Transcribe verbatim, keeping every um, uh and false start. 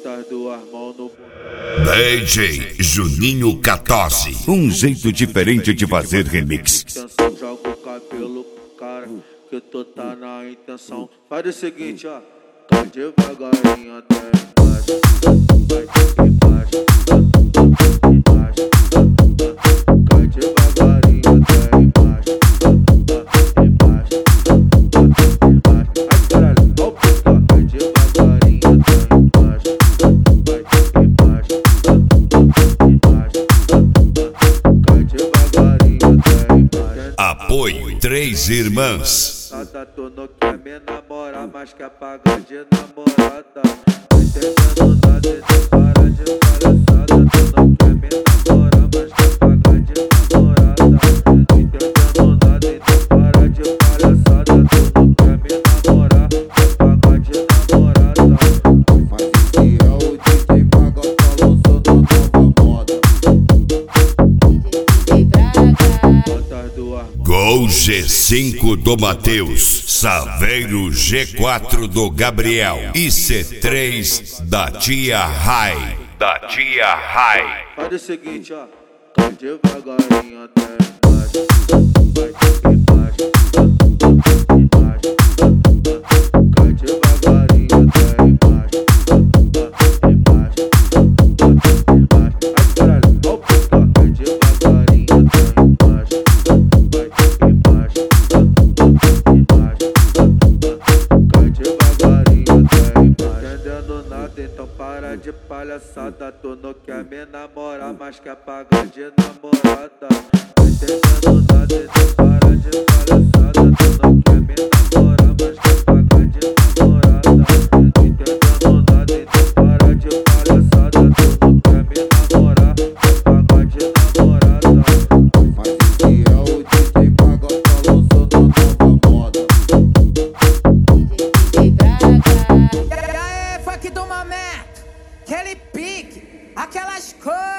Bota as duas mãos no D J Juninho quatorze. Um jeito diferente de fazer remix. intenção, joga o cabelo, cara, que tu tá na intenção. Faz o seguinte, ó, cai devagarinho até embaixo, vai embaixo, embaixo, cai devagarinho até embaixo, embaixo, embaixo. Ai caralho, ó o pica, cai devagarinho até embaixo, vai embaixo, embaixo, cai devagarinho até embaixo. Apoio Três Irmãs. Tu não quer me namorar, mas quer pagar de namorada. Não entendendo nada e tu para de palhaçada. Tu não quer me namorar, mas quer pagar de namorada. Não entendendo nada e tu para de palhaçada. Tu não quer me namorar, quer pagar de namorada. Mas esse é o D J Braga, falou, sou da nova moda. Bota as duas mãos. Gol G cinco do Matheus, Saveiro G quatro do Gabriel e C três da Tia Rai. Da Tia Rai. Faz o seguinte, ó, cai devagarinho até embaixo, vai embaixo, embaixo, cai devagarinho até embaixo, embaixo, embaixo. Ai caralho, ó o pica, cai devagarinho até embaixo, vai embaixo, embaixo, cai devagarinho até embaixo. Entendendo nada, então para de palhaçada. Tu não quer me namorar, mas quer pagar de namorada. Não entendendo nada, então para de palhaçada. Tu não quer me namorar, mas quer pagar de namorada. Não entendendo nada, então para de palhaçada. Tu não quer me namorar, quer pagar de namorada. Mas esse é o D J Braga, falou, sou da nova moda. E aí, funk do momento, aquele pique, aquelas cores.